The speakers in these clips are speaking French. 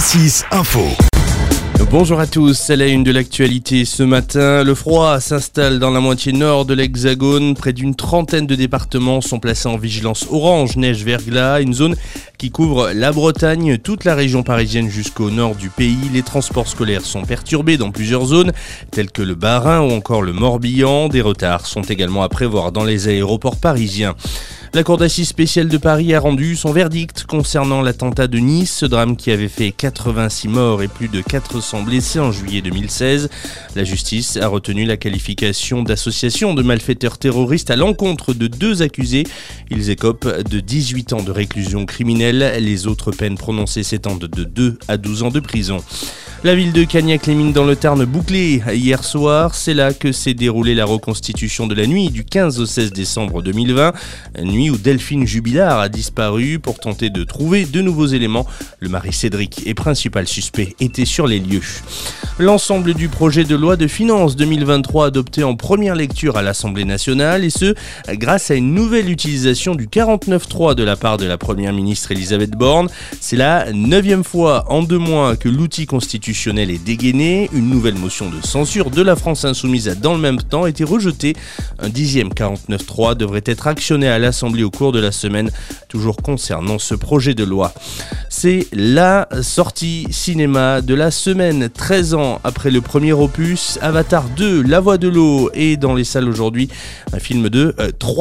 Cassis Info. Bonjour à tous, c'est la une de l'actualité ce matin. Le froid s'installe dans la moitié nord de l'Hexagone. Près d'une trentaine de départements sont placés en vigilance orange, neige, verglas, une zone qui couvre la Bretagne, toute la région parisienne jusqu'au nord du pays. Les transports scolaires sont perturbés dans plusieurs zones, telles que le Bas-Rhin ou encore le Morbihan. Des retards sont également à prévoir dans les aéroports parisiens. La Cour d'assises spéciale de Paris a rendu son verdict concernant l'attentat de Nice, ce drame qui avait fait 86 morts et plus de 400 blessés en juillet 2016. La justice a retenu la qualification d'association de malfaiteurs terroristes à l'encontre de 2 accusés. Ils écopent de 18 ans de réclusion criminelle. Les autres peines prononcées s'étendent de 2 à 12 ans de prison. La ville de Cagnac-les-Mines dans le Tarn bouclée hier soir, c'est là que s'est déroulée la reconstitution de la nuit du 15 au 16 décembre 2020, nuit où Delphine Jubilard a disparu. Pour tenter de trouver de nouveaux éléments, le mari Cédric et principal suspect étaient sur les lieux. L'ensemble du projet de loi de finances 2023 adopté en première lecture à l'Assemblée nationale, et ce, grâce à une nouvelle utilisation du 49.3 de la part de la première ministre Elisabeth Borne. C'est la 9e fois en 2 mois que l'outil constitutionnel est dégainé. Une nouvelle motion de censure de la France Insoumise a dans le même temps été rejetée. Un 10e 49.3 devrait être actionné à l'Assemblée au cours de la semaine, toujours concernant ce projet de loi. C'est la sortie cinéma de la semaine. 13 ans après le premier opus, Avatar 2, La Voix de l'eau, est dans les salles aujourd'hui. Un film de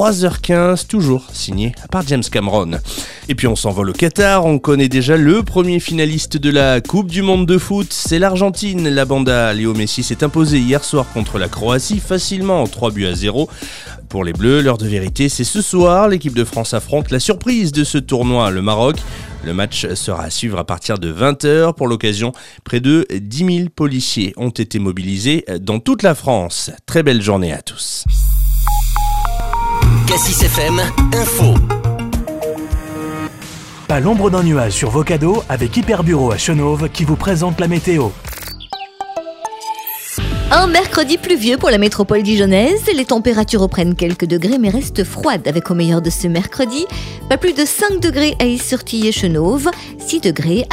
3h15, toujours signé par James Cameron. Et puis on s'envole au Qatar, on connaît déjà le premier finaliste de la Coupe du Monde de foot, c'est l'Argentine. La Banda, Léo Messi, s'est imposé hier soir contre la Croatie, facilement en 3-0. Pour les Bleus, l'heure de vérité, c'est ce soir. L'équipe de France affronte la surprise de ce tournoi, le Maroc. Le match sera à suivre à partir de 20h. Pour l'occasion, près de 10 000 policiers ont été mobilisés dans toute la France. Très belle journée à tous. Cassis FM Info. Pas l'ombre d'un nuage sur vos cadeaux avec Hyperbureau à Chenôve qui vous présente la météo. Un mercredi pluvieux pour la métropole dijonnaise. Les températures reprennent quelques degrés mais restent froides avec au meilleur de ce mercredi. Pas plus de 5 degrés à Is-sur-Tille et Chenôve, 6 degrés